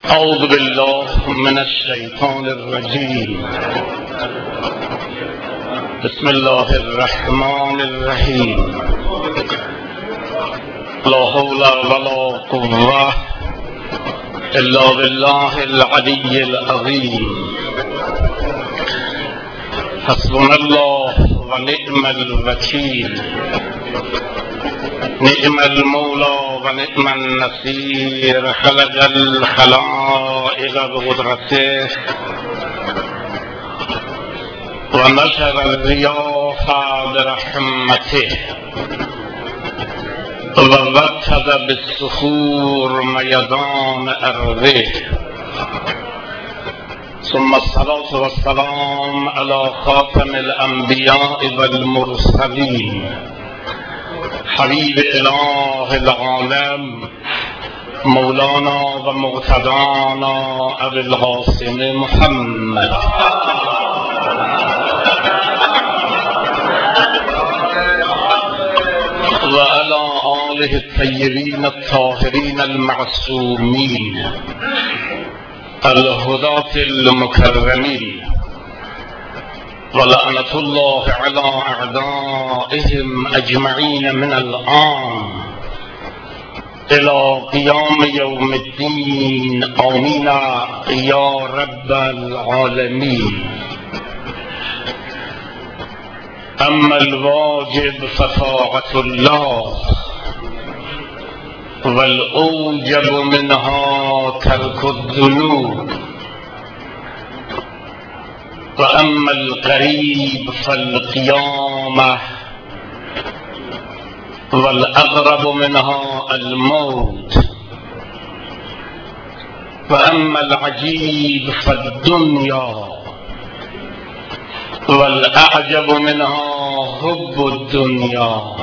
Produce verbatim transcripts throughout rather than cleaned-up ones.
اعوذ بالله من الشیطان الرجیم. بسم الله الرحمن الرحیم. لا حول ولا قوة الا بالله العلی العظیم. حسبنا الله و نعم الوکیل. نعم المولى و نعم النصير. خلق الخلائق بقدرته و نشر الرياح برحمته و وكد بالصخور ميدان أرضه. ثم الصلاة والسلام على خاتم الأنبياء والمرسلين حبیب اله العالم مولانا و مقتدانا ابی القاسم محمد و علی آله الطیبین الطاهرین المعصومین الهداة المکرمین ولعنة الله على أعدائهم أجمعين من الآن إلى قيام يوم الدين. آمين يا رب العالمين. أما الواجب فطاعة الله والأوجب منها ترك الذنوب. وأما القريب فالقيامة والأقرب منها الموت. وأما العجيب فالدنيا والأعجب منها حب الدنيا.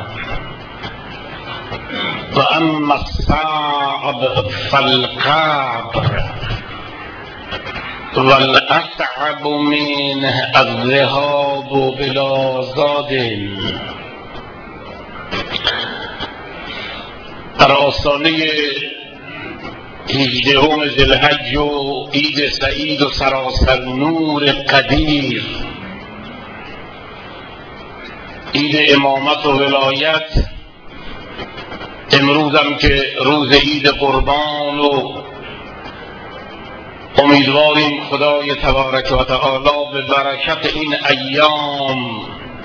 وأما الصعب فالقبر والأصعب منه الذهاب بلا زاد. در آستانه هجدهم ذوالحج و عید سعید و سراسر نور قدیر، عید امامت و ولایت، امروزم که روز عید قربان و امیدواریم خدای تبارک و تعالی به برکت این ایام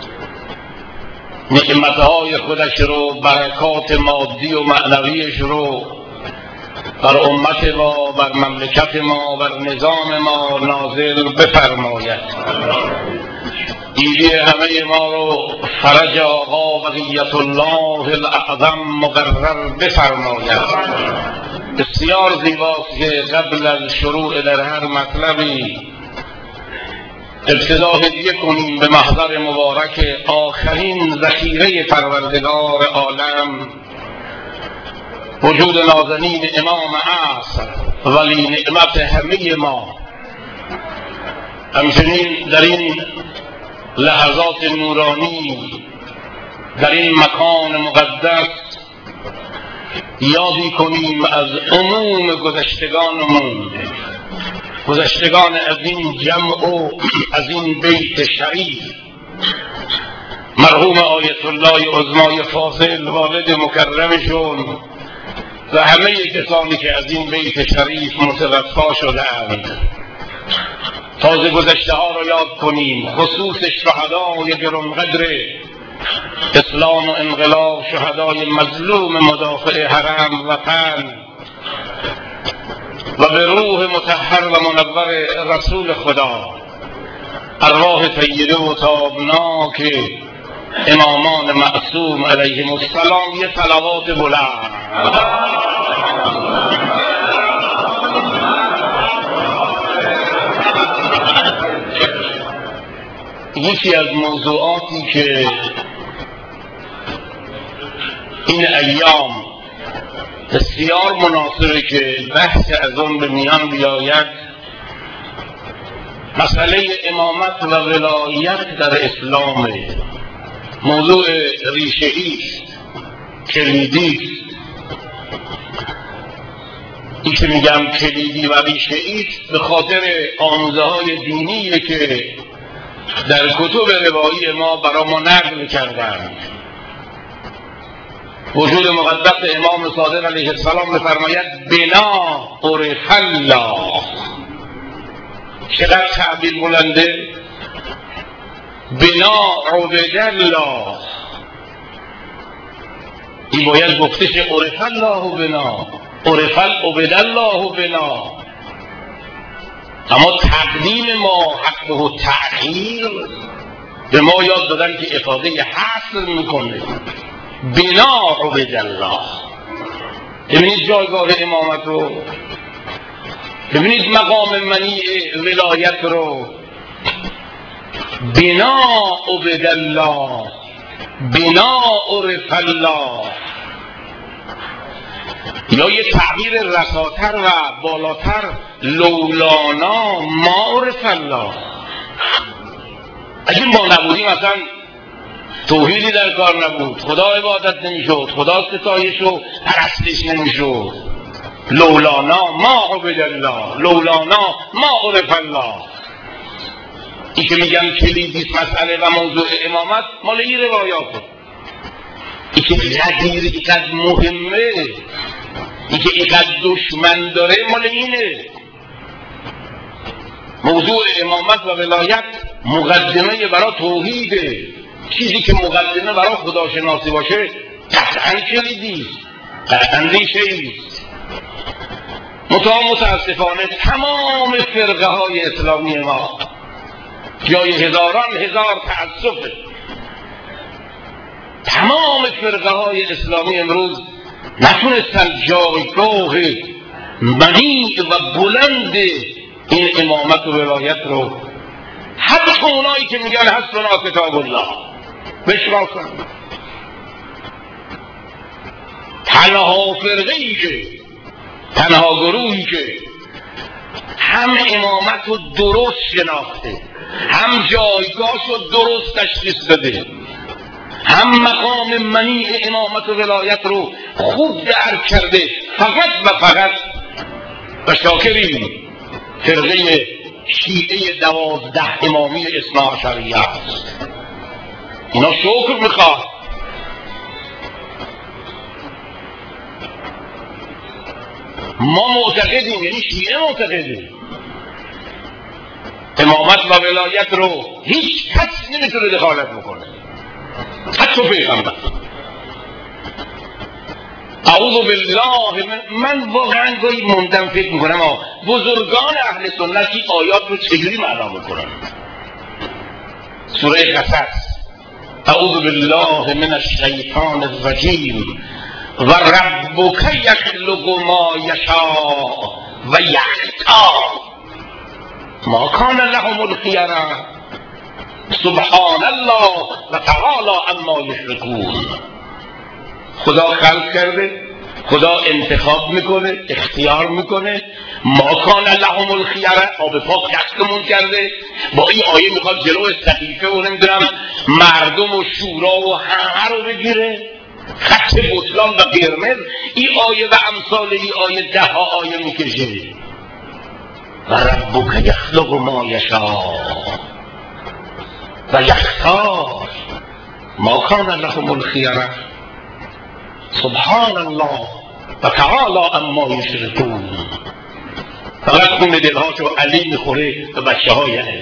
نعمتهای خودش رو، برکات مادی و معنویش رو بر امت ما، بر مملکت ما، بر نظام ما نازل بفرماید. عیدی همه ما رو فرج آقا بقیت الله الاعظم مقرر بفرماید. بسیار زیباست که قبل از شروع در هر مطلبی ابتدا هدیه کنیم به محضر مبارک آخرین ذخیره پروردگار عالم، وجود نازنین امام عصر ولی نعمت همه ما. همچنین در این لحظات نورانی، در این مکان مقدس یادی کنیم از عموم گذشتگانمون، گذشتگان از این جمع و از این بیت شریف، مرحوم آیت الله عظمای فاضل والد مکرمشون و همه کسانی که از این بیت شریف متوفا شدند. تازه گذشته ها را یاد کنیم، خصوص شهدای گرانقدر اسلام و انقلاب، شهدای مظلوم مدافع حرم وطن و به روح مطهر و منور رسول خدا، ارواح طیبه و تابناک امامان معصوم علیهم السلام، یه صلوات بلند. یکی از موضوعاتی که این ایام بسیار مناسبه که بحث از آن به میان بیاید، مسئله امامت و ولایت در اسلام. موضوع ریشه‌ای است، کلیدی است. این که میگم کلیدی و ریشه ایست به خاطر آموزه های دینیه که در کتب روایی ما برای ما نقل کردند. وجود مقدس امام صادق علیه السلام می‌فرماید بنا عرف الله. چقدر تعبیر بلنده. بنا عبد الله. این باید گفتش عرف الله بنا، عرف عبد الله بنا. اما تقدیم ما حق و تأخیر به ما یاد دادن که افاده حصر میکنه. بنا عبد الله. ببینید جایگاه امامت رو، ببینید مقام منی ولایت رو. بنا عبد الله، بنا عرف الله. یا یه تعبیر رساتر و بالاتر، لولانا ما عرف الله. اگه ما نبودیم مثلا توحیدی در کار نبود، خدا عبادت نمیشد، خدا ستایش و پرستش نمیشد. لولانا ما عبد الله، لولانا ما عرف الله. این که میگم کلیدی مسئله و موضوع امامت مال این روایاته. این که غدیر اینقدر مهمه، این که اینقدر دشمن داره مال اینه. موضوع امامت و ولایت مقدمه برای توحیده. چیزی که مقدمه برای خداشناسی باشه قطعا کلیدی، قطعا ریشه‌ایست. متأ متاسفانه تمام فرقه های اسلامی ما جای هزاران هزار تأسفه. تمام فرقه های اسلامی امروز نتونستن جایگاه منیع و بلند این امامت و ولایت رو، حتی اونایی که میگن حسبنا کتاب الله، بشناسن. تنها فرقه‌ای که، تنها گروهی که هم امامت رو درست شناخته، هم جایگاهش رو درست تشخیص داده، هم مقام منیع امامت و ولایت رو خوب درک کرده، فقط و فقط و شاکریم فرقه شیعه دوازده امامی اثنا عشریه است. اینا شکر میخواد. ما معتقدیم، یعنی شیعه معتقدیم امامت و ولایت رو هیچ کس نمیتونه دخالت بکنه، حتی پیغمبر. اعوذ بالله من, من واقعا گاهی موندم فکر میکنم بزرگان اهل سنتی آیات رو چجوری معنا میکنن. سوره قصص، اعوذ بالله من الشیطان الرجیم و ربک یخلق ما یشاء و یختار ما کان لهم الخیرة سبحان الله و تعالی عما یشرکون. خدا خلق کرده، خدا انتخاب میکنه، اختیار میکنه. ما کان لهم الخیرة، آب پاک دستمون کرده. با این آیه میخواد جلو صحیفه و نمیدونم مردم و شورا و همه رو بگیره، خط بطلان و قرمز. این آیه و امثال این آیه ده ها آیه میکشه. و ربک یخلق ما یشاء و یختار ما کان لهم الخیرة سبحان الله و تعالی عما یشرکون. فقط خون دلهاشو علی میخوره به بچه های علی،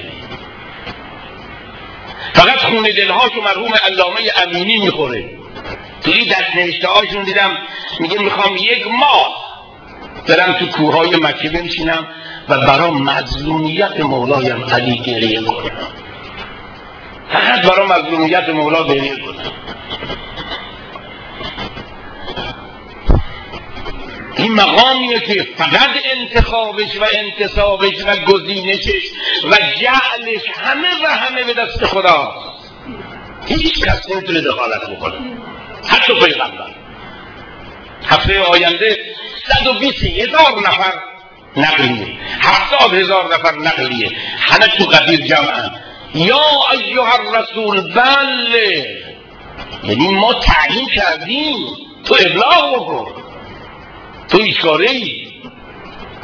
فقط خون دلهاشو مرحوم علامه امینی میخوره. توی دست نوشته هاشون دیدم میگه میخوام یک ماه برم تو کوههای مکه بنشینم و برای مظلومیت مولایم علی گریه کنم، فقط برای مظلومیت مولا گریه کنم. این مقامیه که فقط انتخابش و انتصابش و گزینشش و جعلش همه و همه به دست خدا، هیچ کس نمیتونه دخالت بکنه، حتی پیغمبر. هفته آینده صد و بیست هزار نفر نقلیه، هفتاد هزار نفر نقلیه، همه تو قدیر جمعن. یا ایها الرسول بله، یعنی ما تعیین کردیم، تو ابلاغ بکن، تو هیچ کاره ای.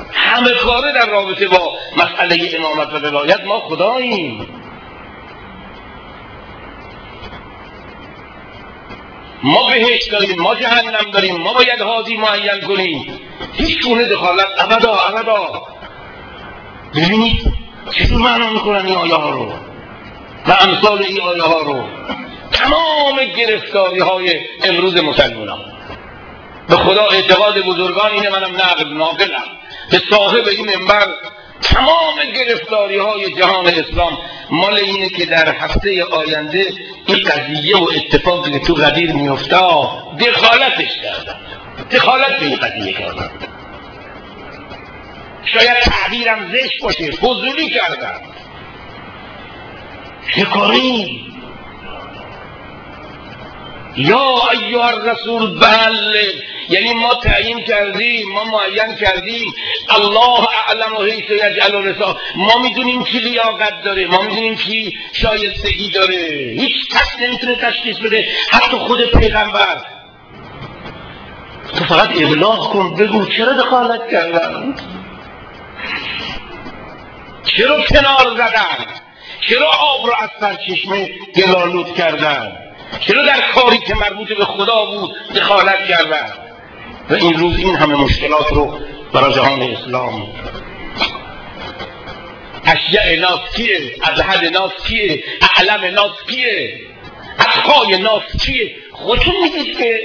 همه کاره در رابطه با مسئله امامت و ولایت ما خداییم. ما بهشت داریم، ما جهنم داریم، ما باید هادی معین کنیم. هیچ گونه دخالت ابدا ابدا. ببینید چطور معنا میکنن این آیه ها رو و امثال این آیه ها رو. تمام گرفتاری های امروز مسلمانان به خدا اعتقاد بزرگان اینه، منم نقل ناقلم به صاحب این منبر، تمام گرفتاری های جهان اسلام مال اینه که در هفته آینده این قضیه و اتفاقی که تو غدیر میفته دخالتش کردن، دخالت به این قضیه کردن. شاید تعبیرم زشت باشه، فضولی کردن. چه کاری؟ یا ایها الرسول بله، یعنی ما تعیین کردیم، ما معین کردیم، الله اعلم حیث یجعل رسالته، ما میدونیم کی لیاقت داره، ما میدونیم کی شایستگی داره، هیچ کس نمیتونه تشخیص بده، حتی خود پیغمبر. تو فقط ابلاغ کن، بگو چرا دخالت کردن، چرا کنار زدن، چرا آب رو از سرچشمه گلالود کردن، چرا در کاری که مربوط به خدا بود دخالت کردن. و این روز این همه مشکلات رو برای جهان اسلام. اشجع ناس کیه؟ ازهد ناس کیه؟ اعلم ناس کیه؟ اتقای ناس کیه؟ خودتون میگید که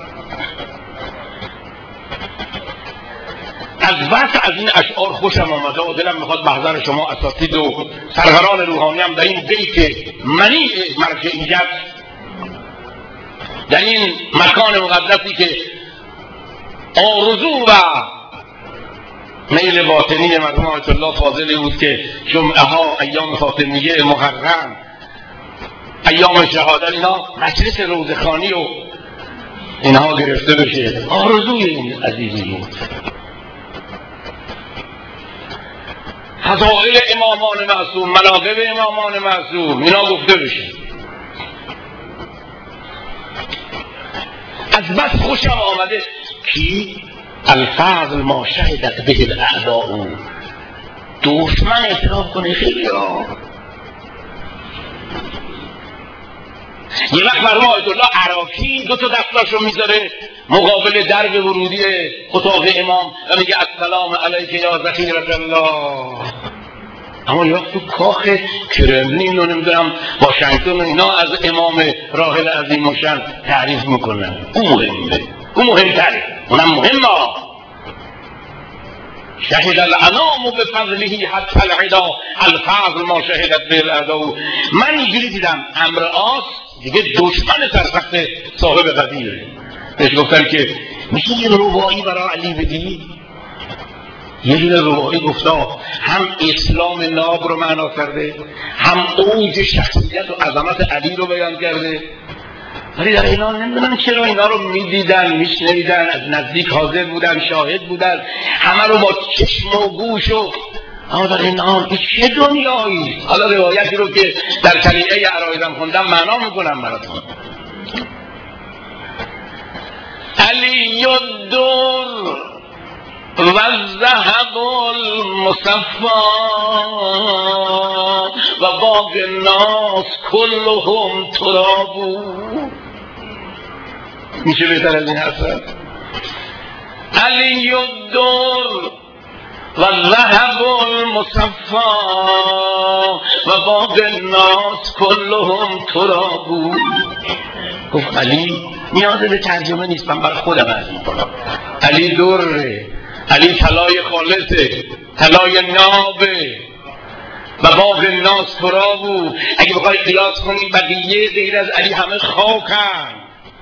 از وقت از این اشعار خوشم آمده و دلم میخواد محضر شما اساتید و سروران روحانی هم در این بیت منیع مرجعیت، در این مکان مقدسی که آرزو و میل باطنی مرحوم آیت الله فاضلی بود که جمعه ها، ایام فاطمیه، محرم، ایام شهادت، اینا مجلس روزخوانی و اینها گرفته بشه، آرزوی این عزیزی بود. فضائل امامان معصوم، مناقب امامان معصوم، اینا گفته بشه. از بس خوشم آمده کی؟ الفضل ما شهدت به الاعداء. دشمن اعتراف کنه خیلی ها. یه وقت مرحوم آیت الله عراقی دو تا دستاشو میذاره مقابل درب ورودی اتاق امام و میگه السلام علیک یا ذخیرة الله. اما یه وقت تو کاخ کرملین و نمیدونم واشنگتن و اینا از امام راحل عظیم الشأن تعریف میکنن. اون مهمه، اون مهمتره، اونم مهمه. شهد الانام بفضله حتی العدا الفضل ما شهدت به الاعداء. من اینجوری دیدم امر آس دیگه دشمن سرسخت صاحب قدیره. بهش گفتن که میشه یه رباعی برای علی بگی؟ یه دونه رباعی گفتا هم اسلام ناب رو معنا کرده، هم اوج شخصیت و عظمت علی رو بیان کرده. ولی در اینا نمیدونم چرا اینا رو میدیدن، میشنیدن، از نزدیک حاضر بودن، شاهد بودن، همه رو با چشم و گوش و اما در این حال این چه دنیایی؟ حالا روایتی رو که در طریقه عرایزم خوندم معنا میکنم براتون. علی الدر و الذهب المصفا و باغ الناس كلهم تراب. میشه بهتر از این حرف؟ علی الدر و الذهب المصفا و باغ الناس كلهم تراب. گفت علی نیاز به ترجمه نیست، من برای خودم عرض میکنم. علی دره، علی طلای خالصه، طلای نابه و باغ الناس تراب. اگه بخوای قیاس کنی بقیه غیر از علی همه خاکن.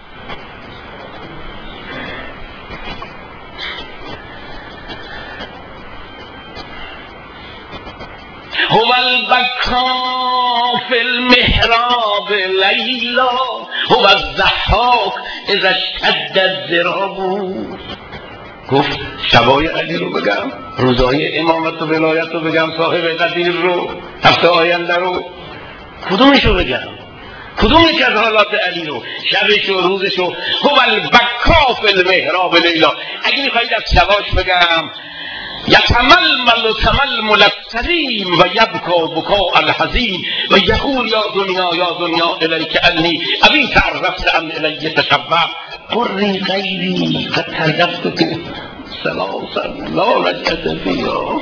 هو البکا فی المحراب لیلا هو الضحاک اذا اشتد الضراب. گفت شبای علی رو بگم، روزای امامت و ولایت رو بگم، صاحب قدیر رو، هفته آینده رو، کدومش رو بگم؟ کدوم یک از حالات علی رو؟ شبش و روزش رو. هو البکا فی المحراب لیلا. اگه میخواید از شباش بگم یتململ تململ السلیم و یبکا بکاء الحزین و یقول یا دنیا یا دنیا الیک انی ابی تعرفت ام الی تشبه قری غیری قد تلفتک سلاسا لا لجأت فیها.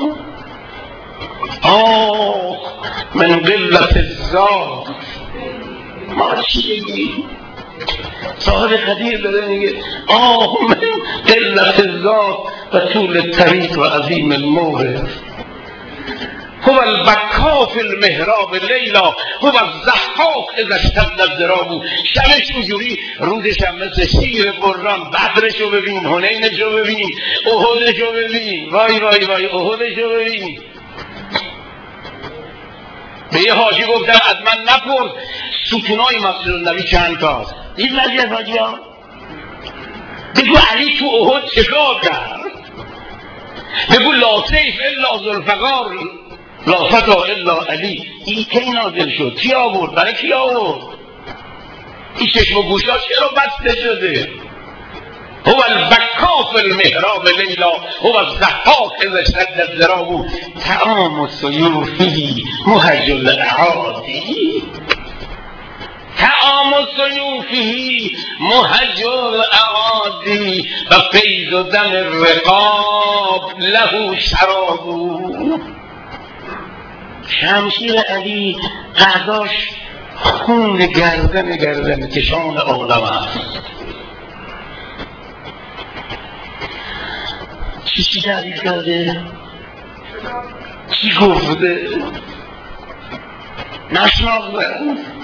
آه من قلت الذات ما چی بگی؟ صاحب قدیر داره میگه آه من قلت الذات و طول الطریق و عظیم المورد. هو البکا فی المحراب لیلا هو الضحاک اذا اشتد الضراب. شبش اونجوری روزش هم مثل شیر بران. بدرشو ببین، حنینشو ببین، احدشو ببین، وای وای وای احدشو ببین. به یه حاجی گفتم از من نپرس ستونای مسجد النبی چند تاست. این نزی از حاجی ها بگو علی تو احد چکار کرد. بگو لا سیف الا ذوالفقار لا فتا الا علی. این کی نازل شد؟ کی آورد؟ برای کی آورد؟ این چشم و گوشا چرا بسته شده؟ هو البکا فی المحراب لیلا هو الضحاک اذا اشتد الضراب. طعام السیوفی مهج الاعادی طعام السیوفی مهج الاعادی و فیض دم الرقاب له شراب. شمشیر علی قرداش خون گردن گردن کشان عالم است. چی چی تعریف کرده؟ چی گفته؟ نشناخته.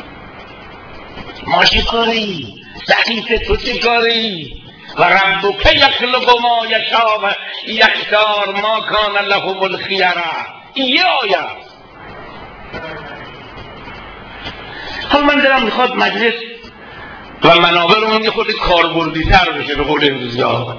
ما چی کاری؟ دقیقه تو چی کاری؟ و ربک یخلق ما یشاء و یختار ما کان لهم الخیره. این یه آیه. حالا من دارم میخواد مجلس و منابرمون یه خود کاربردی تر بشه به قول امروزی‌ها.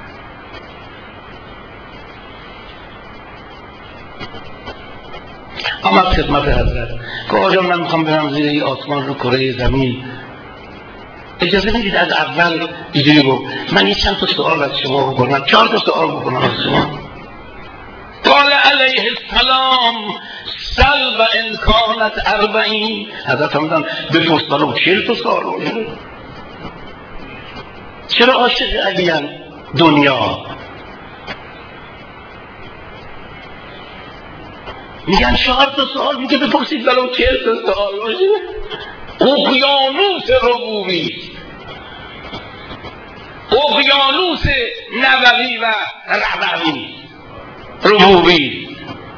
آمد خدمت حضرت که آقا من میخوام برم زیر این آسمان رو کره زمین، اجازه میدید از اول اینجوری گفت من یه چند تا سوال از شما بکنم، چهار تا سوال بکنم از شما. قال علیه السلام سل و انکانت اربعین. حضرت همدن بپرس برام چهل تا سوال بکنم. چرا عاشق علیان دنیا؟ میگن چهار تا سوال میگه بپرسید برام چهل تا سوال باشه. اقیانوس ربوبی، اقیانوس نبوی و ربوی ربوبی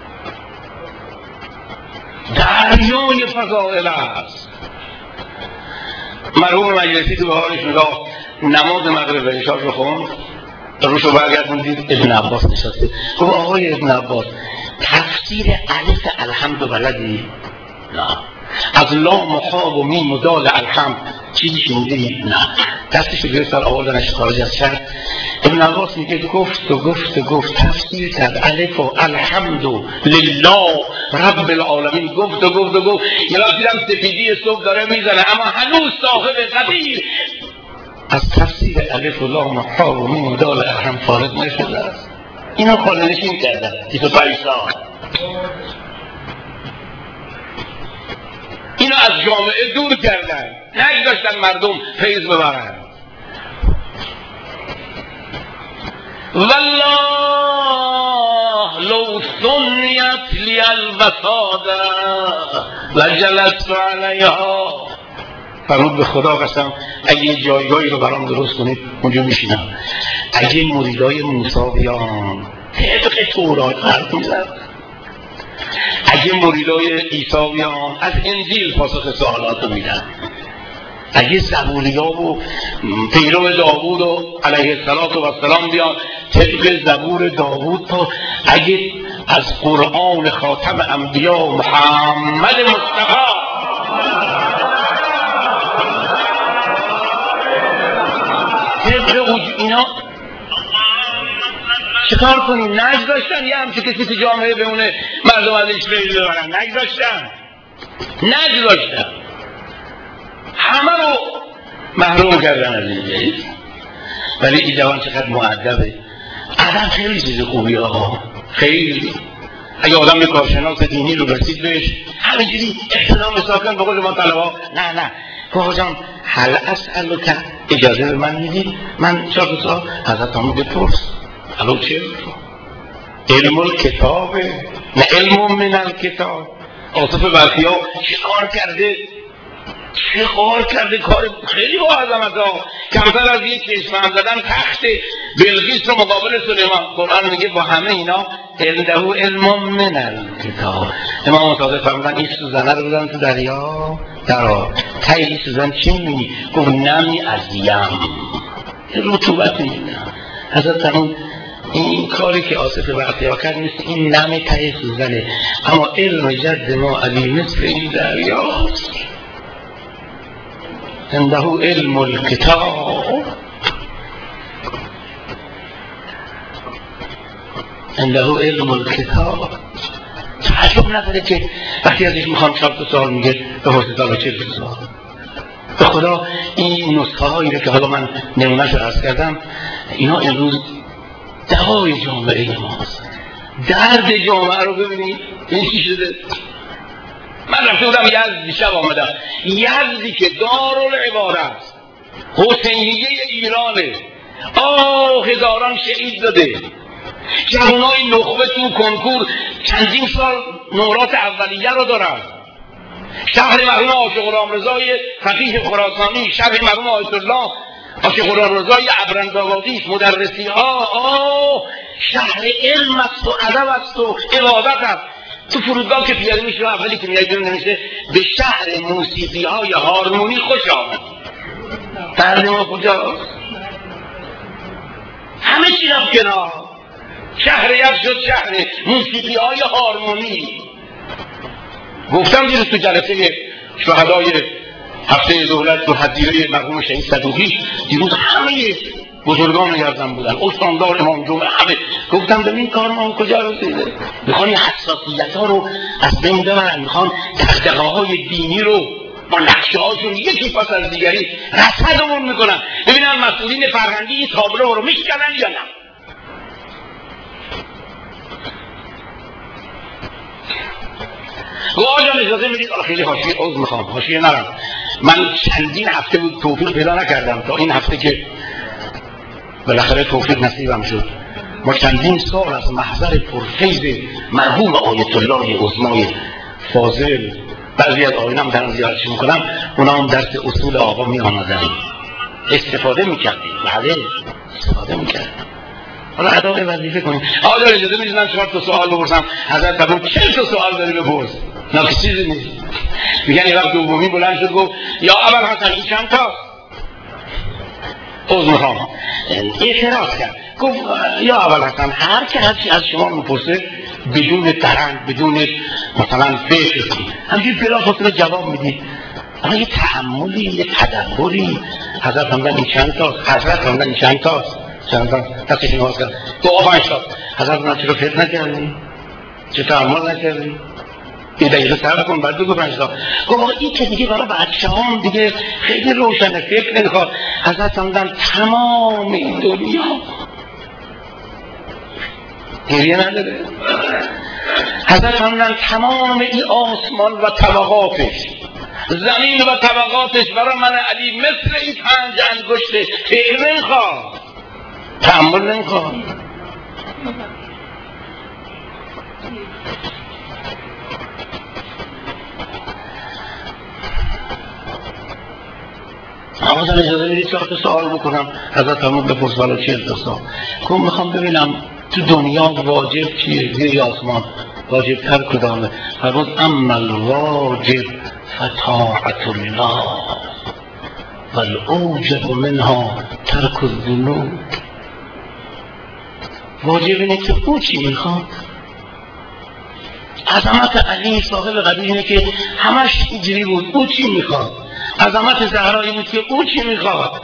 دریای فضائل است. مرحوم مجلسی تو به حالش نگاه نماز مغرب و عشا رو خوند، روشو برگردون دید ابن عباس نشسته. گفت آقای ابن عباس تفسیر الف الحمد بلدی؟ نه. از لام و خواب و میم و دال الحمد چیزی شنیدی؟ نه. دستش رو گرفت سر آوردنش خارج از شهر. ابن عباس میگه گفت و گفت و گفت تفسیر کرد الف و الحمد لله رب العالمین. گفت و گفت و گفت یه لحظه دیدم سپیدی صبح داره میزنه اما هنوز صاحب قدیر از تفسیر الف و لام و خواب و میم و دال الحمد فارغ نشده است. اینا خالنشین کردن بیست و پنج سال. اینو از جامعه دور کردن، نگذاشتن مردم فیض ببرن. والله لو سنیت لی الوساده لجلست علیها. فرمود به خدا قسم اگه یه جایگاهی رو برام درست کنید اونجا میشینم. اگه مریدای موسویان طبق تورات حرف میزد، اگه مریدای عیسویان از انجیل پاسخ سوالات رو میدن، اگه زبوریا و پیرو داوود و علیه السلام بیان طبق زبور داوود، تا اگه از قرآن خاتم انبیا محمد مصطفی طبق اینا چکار کنیم؟ نگذاشتن یه همچه کسی تو جامعه بمونه مردم ازش فیض ببرن. نگذاشتن نگذاشتن همه رو محروم کردن از این. ولی این جوان چقدر مؤدبه. ادب خیلی چیز خوبی آقا، خیلی اگه آدم یه کارشناس دینی رو رسید بهش همینجوری احترام ساکن به قول ما طلبا نه نه آقا جان هل اسألو که اجازه به من میدید من چهار سال حضرت همون بپرس الو چه؟ علم الکتابه نه علم من الکتاب. آصف برخی ها چه کار کرده چه کار کرده کار خیلی با عظمت ها کمتر از یک چشم هم زدن تخت بلقیس رو مقابل سلیمان. قرآن میگه با همه اینا عنده علم من الکتاب. امام صادق فرمودن این سوزنه رو بزن تو دریا درا ته این سوزن چی میبینی؟ گفت نمی از یم رطوبت میبینی. حضرت فرمود این کاری که آصف برخی ها کرد مثل این نم ته سوزنه اما علم جد ما علی مثل این دریاست. عنده علم الکتاب عنده علم الکتاب. تعجب نداره که وقتی ازش میخوام چهار تا سوال میگه به حرص دالا چه سوال. به خدا این نسخه هایی رو که حالا من نمونهش رو عرض کردم اینا امروز دوای جامعه ماست. درد جامعه رو ببینید این چی شده. من رفته بودم یزد دیشب آمدم یزدی که دارالعبارت حسینیه ایرانه آه هزاران شهید داده جوانای نخبه تو کنکور چندین سال نمرات اولیه رو دارن. شهر مرحوم عاشق غلامرضای فقیه خراسانی شهر مرحوم آیت الله عاشق غلامرضای ابرندآبادی مدرسی ها آه شهر علم است و ادب است و عبادت است. تو فرودگاه که پیاده میشه اولی که میاد بیرون نمیشه به شهر موسیقی های هارمونی خوش آمد. فرد ما کجاست؟ همه چی رفت کنار. شهر یک شد شهر موسیقی های هارمونی. گفتم دیروز تو جلسه شهدای هفته دولت تو حضیره مرحوم شهید صدوقی دیروز همه بزرگان یزدان بودن استاندار امام جمعه همه گفتم ببین کار ما کجا رسیده. میخوان این حساسیت ها رو از بین ببرن میخوان دغدغه های دینی رو با نقشه هاشون یکی پس از دیگری رصدمون میکنن. ببینن مسئولین فرهنگی این تابلو رو میشکنن یا نه. آقا اجازه میدید خیلی حاشیه عذر میخوام حاشیه نرم. من چندین هفته بود توفیق پیدا نکردم تا این هفته که بالاخره توفیق نصیبم شد. ما چندین سال از محضر پرفیض مرحوم آیت الله عظمای فاضل بعضی از آیینم دارم زیارتش میکنم اونا هم درس اصول آقا می آمدن استفاده میکردیم. بله استفاده میکردیم. حالا ادای وظیفه کنیم. آقا اجازه میدید من چهار تا سوال بپرسم. حضرت فرمود چهل تا سوال داری بپرس. نه که چیزی نیست. میگن یه وقت دومی بلند شد گفت یا ابوالحسن این چند تا؟ عذر میخوام اعتراض کرد گفت یا ابوالحسن هر که هرچی از شما میپرسه بدون درنگ بدون مثلا فکر همینجوری بلافاصله جواب میدید. اما یه تحملی یه تدبری. حضرت فرمودن این چند تاست؟ حضرت فرمودن این چند تاست؟ چند تا دستش نواز کرد دو پنج تا. حضرت فرمودن چرا فکر نکردی؟ چرا تحمل نکردی؟ یه دقیقه صبر کن بعد بگو پنج تا. گفت آقا این که دیگه برای بچه‌هام دیگه خیلی روشنه فکر نمی‌خواد. حضرت فرمودن تمام این دنیا گریه نداره. حضرت فرمودن تمام این آسمان و طبقاتش زمین و طبقاتش برای من علی مثل این پنج انگشته فکر نمی‌خواد تحمل نمی‌خواد. اما زن اجازه میدید چهار تا سوال بکنم. حضرت فرمود بپرس والا چهل تا سوال. گفت میخوام ببینم تو دنیا واجب چیه زیر آسمان واجب تر کدامه؟ فرمود اما الواجب فطاعت الله والاوجب منها ترک الذنوب. واجب اینه که او چی میخواد. عظمت علی صاحب قدیر اینه که همش اینجوری بود او چی میخواد. عظمت زهرایی بود که او چی میخواد.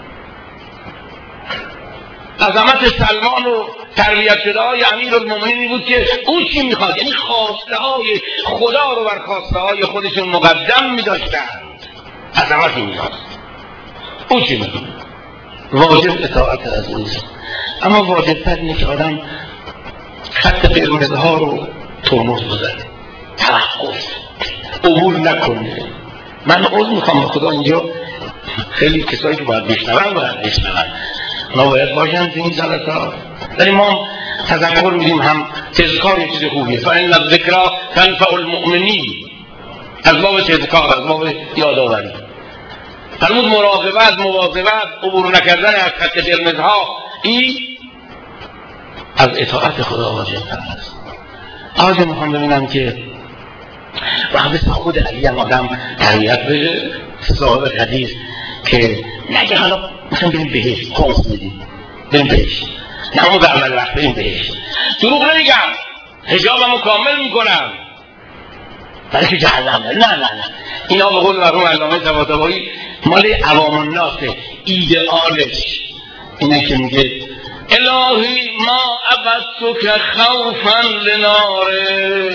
عظمت سلمان و تربیت شده های امیرالمومنین بود که او چی میخواد. یعنی خواسته های خدا رو بر خواسته های خودشون مقدم میداشتند. عظمت این میخواد او چی میخواد. واجب اطاعت از اوست. اما واجب تر اینه که آدم خط قرمزها رو ترمز بزنه، توقف، عبور نکنه. من عذر میخوام به خدا، اینجا خیلی کسایی که باید بشنون باید بشنون، اونا باید باشن تو این جلسات، ولی ما تذکر میدیم، هم تذکار یه چیز خوبیه. فإن الذکری تنفع المؤمنین، از باب تذکار، از باب یادآوری. فرمود مراقبت، مواظبت، عبور نکردن از خط قرمزها، این از اطاعت خدا واجب‌تر است. آج میخوام ببینم که وقتی خود علی هم آدم تربیت بشه، صاحب حدیث که نگه حالا میخوام بریم بهشت، کنس میدیم بریم بهشت، نه اون در اول وقت بریم بهشت، دروغ نمیگم، حجابمو کامل میکنم، برای که جهنم نه نه نه. اینا به قول مرحوم علامه طباطبایی مال عوام الناسه. ایدئالش اینه که میگه الهی ما عبدتک خوفا لناره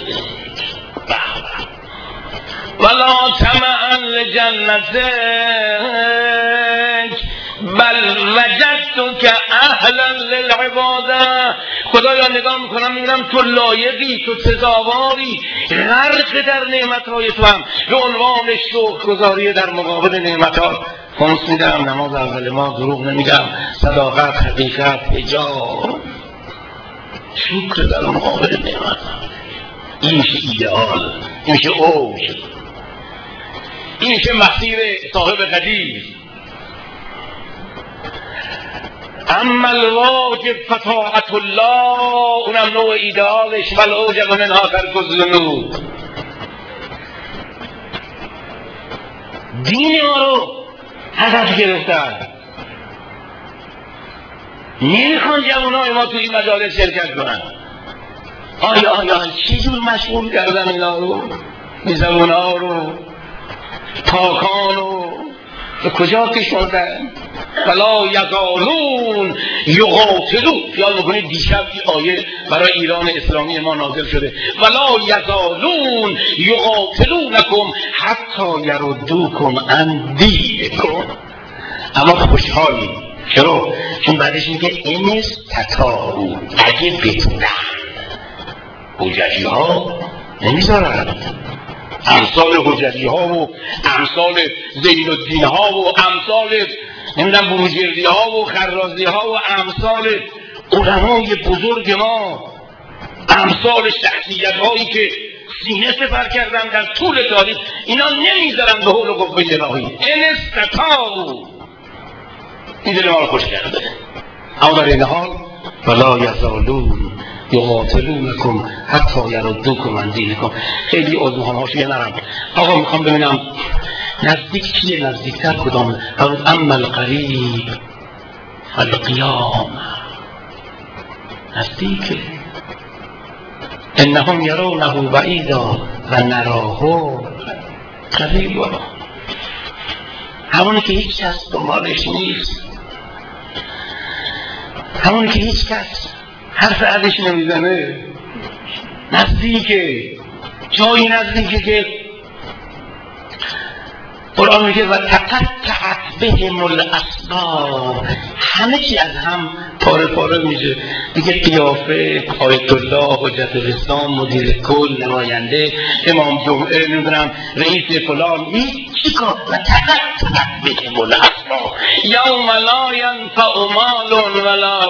ولا طمعا لجنتک بل وجدتک اهلا للعباده. خدایا نگاه میکنم میبینم تو لایقی، تو سزاواری، غرق در نعمتهای تو هم، به عنوان شکرگزاری در مقابل نعمتها خمس میدم، نماز اول ما، دروغ نمیگم، صداقت، حقیقت، حجاب، شکر در مقابل نعمتها. این میشه ایدئال، این میشه اوج، این میشه مسیر صاحب قدیر. اما الواجب فطاعت الله، اونم نوع ایدئالش، بل اوجب منها ترک الذنوب. دین ما رو هدف گرفتن، نمیخوان جوانای ما تو این مجالس شرکت کنن. آیا آیا چی جور مشغول کردن اینا رو، این جوانها رو، پاکان رو به کجا کشوندن؟ ولا یزالون یقاتلون. خیال میکنید دیشب این آیه برای ایران اسلامی ما نازل شده، ولا یزالون یقاتلونکم حتی یردوکم عن دینکم. اما خوشحالی، چرا؟ چون بعدش میگه این استطاعوا، اگه بتونن. حججی ها نمیذارن، امثال حججی ها و امثال زین الدین ها و امثال نمیدونم بروجردی ها و خرازی ها و امثال علمای بزرگ ما، امثال شخصیت هایی که سینه سپر کردن در طول تاریخ، اینا نمیذارن به حول و قوه الهی. ان استطاعوا، این دل ما رو خوش کرده. اما در این حال ولا یزالون یقاتلونکم حتی یردوکم عن دینکم. خیلی عضوهم هاشیه نرم. آقا میخوام ببینم نزدیک چیه، نزدیکتر کدام؟ اما القریب فالقیام، نزدیکه. انهم یرونه بعیدا و نراه قریبا. همونی که هیچ کس دنبالش نیست، همونی که هیچ کس حرف عدش نمیزنه، نزدیکه، جایی نزدیکه که قرآن میگه و تقطعت بهم الاسباب، همه چی از هم پاره پاره میشه دیگه. قیافه، آیت الله، حجت الاسلام، مدیر کل، نماینده، امام جمعه، نمیدونم رئیس فلان، هیچ چی کار. و تقطعت بهم الاسباب یوم لا ینفع مال ولا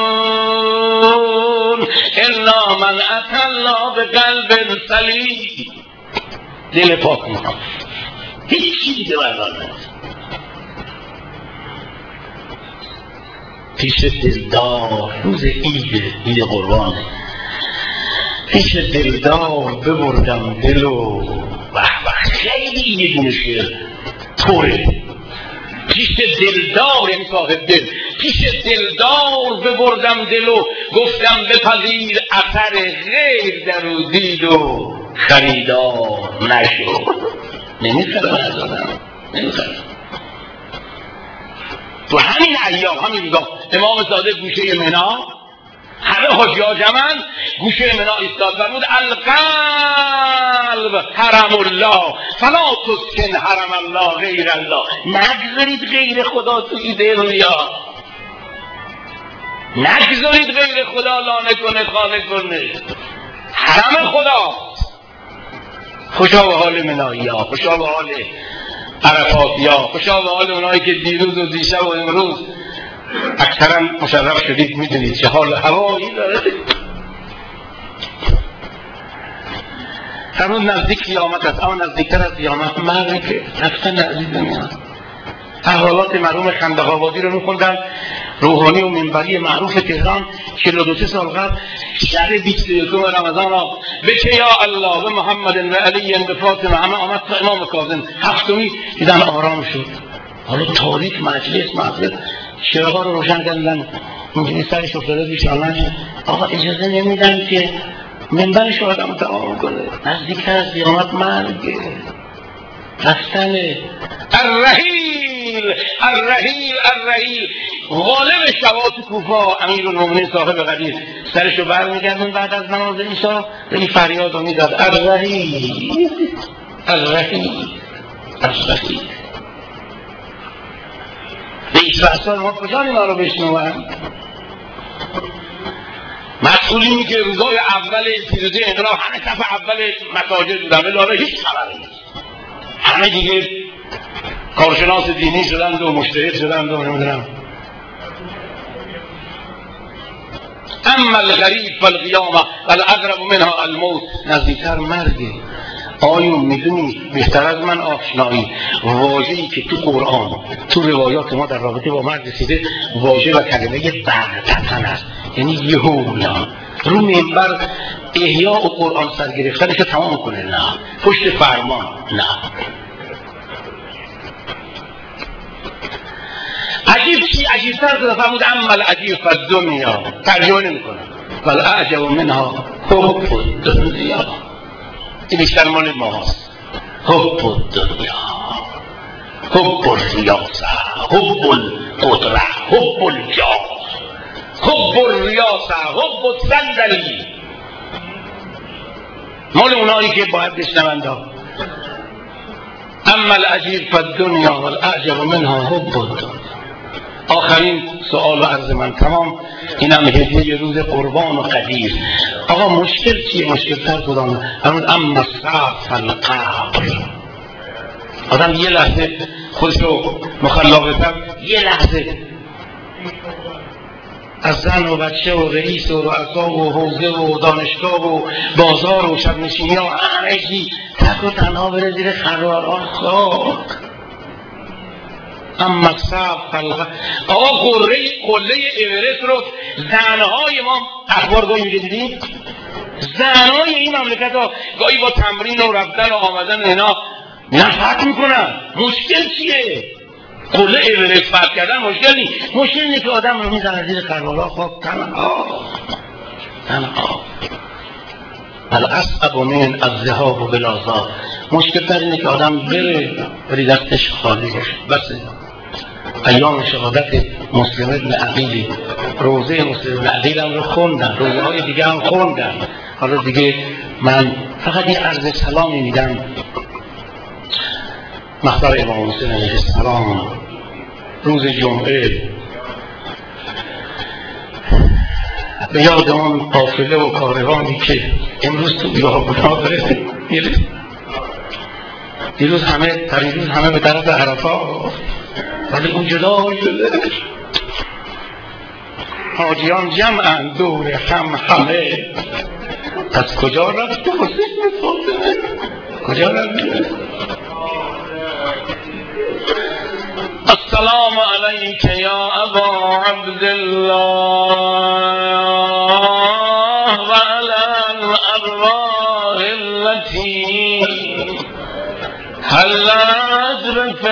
بنون الا من اتى الله بقلب سلیم. دل پاک میخوام، هیچ چیزی بردار نیست. پیش دلدار، روز عید، عید قربانه، پیش دلدار ببردم دل و وحوح. خیلی یه دونه شعر طوره. پیش دلدار، یعنی صاحب دل، پیش دلدار ببردم دل و گفتم بپذیر اثر غیر در او دید و خریدار نشد. نمیخرم از آدم، نمیخرم. تو همین ایام، همین روزا، امام صادق گوشه منا، همه حاجی‌ها جمعن، گوشه منا ایستاد فرمود القلب حرم الله فلا تسکن حرم الله غیر الله. نگذارید غیر خدا توی دل یا نگذارید غیر خدا لانه کنه خانه کنه. حرم خدا. خوشا به حال منایی ها، خوشا به حال عرفاتی ها، خوشا به حال اونایی که دیروز و دیشب و امروز اکثرا مشرف شدید، میدونید چه حال هوایی داره. هنوز نزدیک قیامت است، اما نزدیکتر از قیامت مرگ رفتن عزیز میاد. احوالات مرحوم خندق آبادی رو میخوندن، روحانی و منبری معروف تهران، چهل و دو سال قبل شب بیست و یکم رمضان ها بچه یا الله به محمد و علی و فاطمه همه آمد تا امام کاظم هفتمی دیدن آرام شد. حالا تاریک مجلس محفل چراغا رو روشن کردن، اینجوری سرش افتاده بیشانش، آقا اجازه نمیدن که منبرش رو آدم تمام کنه. نزدیک از قیامت مرگ رفتن. الرحیل الرحیل الرحیل. غالب شبات کوفه امیرالمومنین صاحب قدیر سرشو برمیگردون بعد از نماز عشا به این فریاد رو میزد الرحیل الرحیل الرحیل. رئیس رسال ما کجا اینا رو بشنوند؟ مسئولینی که روزای اول پیروزی انقلاب همه صف اول مساجد بودن ولی هیچ خبری نیست. همه دیگه کارشناس دینی شدند و مجتهد شدند و نمیدونم. اما الغریب فالقیامه والاقرب منها الموت. نزدیکتر مرگه. آیون میدونی بهتر از من آشنایی واژه‌ای که تو قرآن تو روایات ما در رابطه با مرگ رسیده واژه و کلمه بغتتن است، یعنی یهودا رو منبر احیاء و قرآن سر گرفتنش رو تمام کنه، نه پشت فرمان، نه. عجیب چی عجیبتر که فرمود اما العجیب فالدنیا، ترجمه نمی‌کنه والاعجب منها حب الدنیا. این بیشتر مال ماست. حب الدنیا، حب الریاسه، حب القدره، حب الجاه، حب الریاسه، حب الصندلی. مال اونایی که باید بشنوند. اما العجیب فالدنیا والاعجب منها حب الدنیا. آخرین سوال و عرض من تمام. اینم هدیه روز قربان و قدیر. آقا مشکل چیه؟ مشکل تر کدامه؟ همون اما صف القبر. آدم یه لحظه خودشو مخلافه یه لحظه از زن و بچه و رئیس و رؤسا و حوزه و دانشگاه و بازار و شب نشینی ها همه چی تک و تنها بره زیر خرواران خاک. اما صف القبر. آقا قله قله اورست رو زنهای ما اخبار گاهی میگه دیدیم، زنهای این مملکت ها گاهی با تمرین و رفتن و آمدن اینا میرن فتح میکنن. مشکل چیه؟ قله اورست فتح کردن مشکل نیست. مشکل اینه که آدم رو میزنه زیر خروارها خاک تنها تنها. الاصعب من الذهاب بلا زاد. مشکل تر اینه که آدم بره ولی دستش خالی باشه. بس ایام شهادت مسلم ابن عقیلی، روزه مسلم ابن عقیل هم رو خوندن، روزه های دیگه هم خوندن. حالا دیگه من فقط یه عرض سلامی میدم محضر امام حسین علیه السلام روز جمعه به یاد اون قافله و کاروانی که امروز تو بیابونا داره میره. دیروز همه پریروز همه به طرف عرفات، ولی اون جدا شده. حاجیان جمعن دور هم همه. از کجا رفته حسین فاطمه؟ کجا رفته؟ السلام علیک یا ابا عبدالله و علی الارواح التي حلت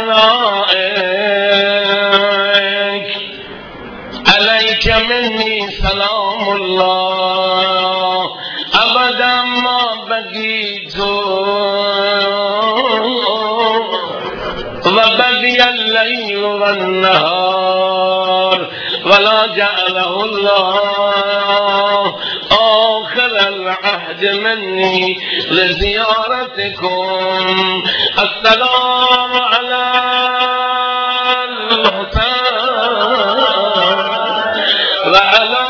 بفنائك عليك مني سلام الله ابدا ما بقيت وبقي الليل والنهار ولا جعله الله آخر العهد مني لزيارتكم. السلام على الحسين وعلى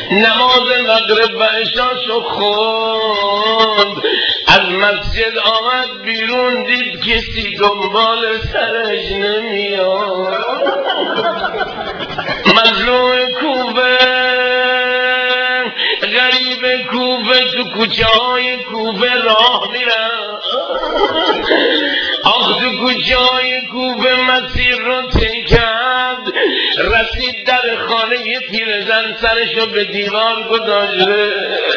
نماز مغرب و عشاشو خوند، از مسجد آمد بیرون دید کسی دنبال سرش نمیاد. مظلوم کوفه، غریب کوفه، تو کوچه های کوفه راه میرن. آخ تو کوچه های کوفه مسیر رو طی کرد، رسید در خانه یه پیرزن سرشو به دیوار گذاشته.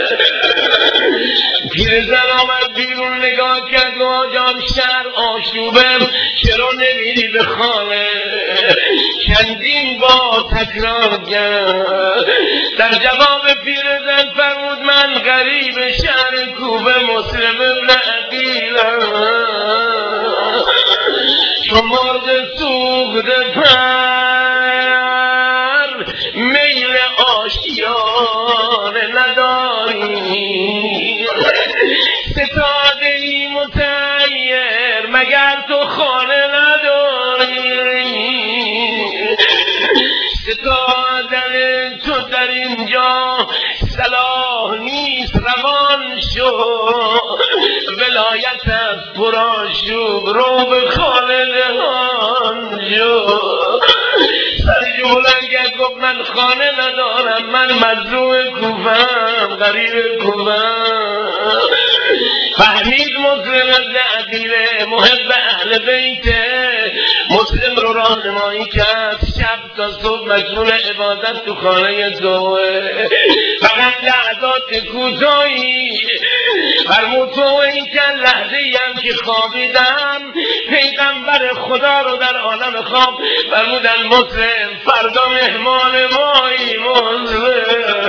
پیرزن آمد بیرون نگاه کرد و آجام شهر آشوبه، چرا نمیری به خانه؟ چندین بار تکرار کرد. در جواب پیرزن فرمود من غریب شهر کوفه مسلم ابن عقیلم، چون مرد سوخته پر میل آشیانه نداری، ستاده ای متعیر مگر تو خانه نداری، ستادن تو در اینجا صلاح نیست، روان شو ولایت از پرآشوب، رو به خانه نهان شو. سرشو بلند کرد گفت من خانه ندارم، من مظلوم کوفه‌ام، غریب کوفه‌ام. فهمید مسلم ابن عقیله محب اهل بیته، مسلم رو راهنمایی کرد، شب تا صبح مشغول عبادت تو خانه توه. فقط لحظات کوتاهی فرمود تو این چند لحظه ای هم که خوابیدم پیغمبر خدا رو در عالم خواب فرمودن مسلم فردا مهمان مایی مسلم.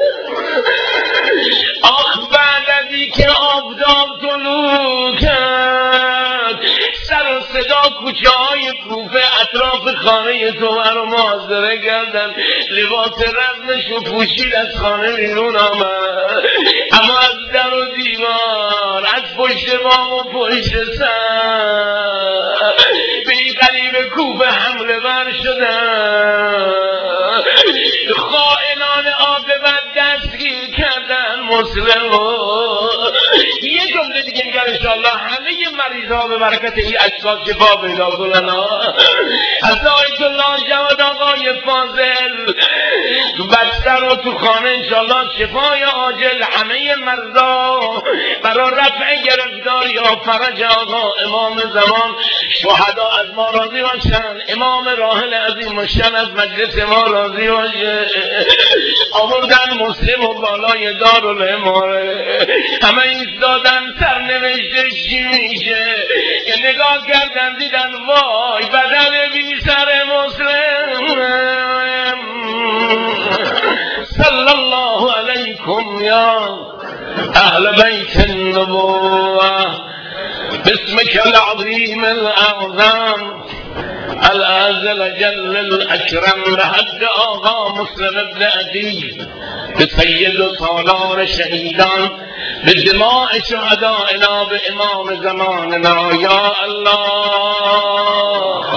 آخ بعد از این که آفتاب طلوع کرد سر و صدا کوچه های کوفه اطراف خانه تو رو محاصره کردن، لباس رزمش رو پوشید از خانه بیرون آمد، اما از در و دیوار از پشت بام و پشت سر به این غریب کوفه حمله ور شدن. خائنان عاقبت دستگیر کردن مسلم. یه جمله دیگه میگم انشاءالله همه مریضا به برکت این اشخاص شفا پیدا کنن. از آیت الله جواد آقای فاضل بستر و تو خانه انشاءالله شفای عاجل همه مرضا برای رفع گرفتاری ها فرج آقا امام زمان شهدا از ما راضی باشن، امام راحل عظیم الشان از مجلس ما راضی باشه. آوردن مسلم و بالای دارالاماره همه ایستادن سرنوشته چی میشه که نگاه کردن دیدن وای بدن بی سر مسلم. صلی الله علیکم یا اهل بیت النبوة باسمك العظیم الاعظم الأعزل جل الأكرم لحد آقا مسلم ابن عدی به سید و سالار شهیدان به دماء شهدائنا به امام زماننا یا الله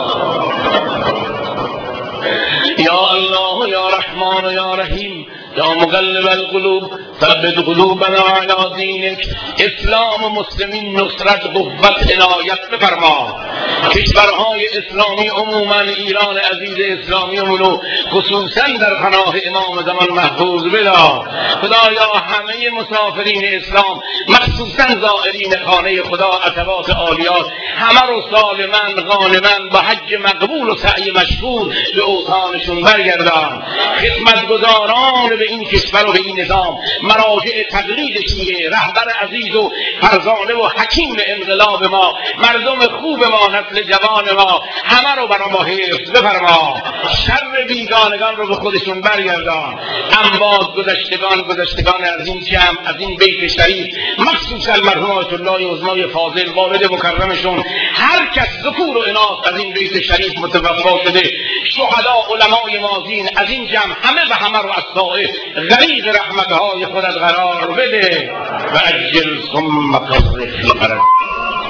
یا الله یا رحمان یا رحیم یا مقلب القلوب ثبت قلوبنا علی دینک. اسلام و مسلمین نصرت قوت عنایت بفرما. کشورهای اسلامی عموما ایران عزیز اسلامیمونو خصوصا در پناه امام زمان محفوظ بدا. خدایا همه مسافرین اسلام مخصوصا زائرین خانه خدا عتبات عالیات همه رو سالما غانما با حج مقبول و سعی مشکور به اوطانشون برگردان. خدمتگزاران به این کشور و به این نظام مراجع تقلید شیعه رهبر عزیز و فرزانه و حکیم انقلاب ما مردم خوب ما نسل جوان ما همه رو برای ما حفظ بفرما. شر بیگانگان رو به خودشون برگردان. اموات گذشتگان گذشتگان از این جمع از این بیت شریف مخصوصا مرحوم آیت الله عظمای فاضل والد مکرمشون هر کس ذکور و اناث از این بیت شریف متوفا شده شهدا علمای ماضین از این جمع همه و همه رو از سائه غریق رحمتهای خودت قرار بده و اجل ثم قذف القرار.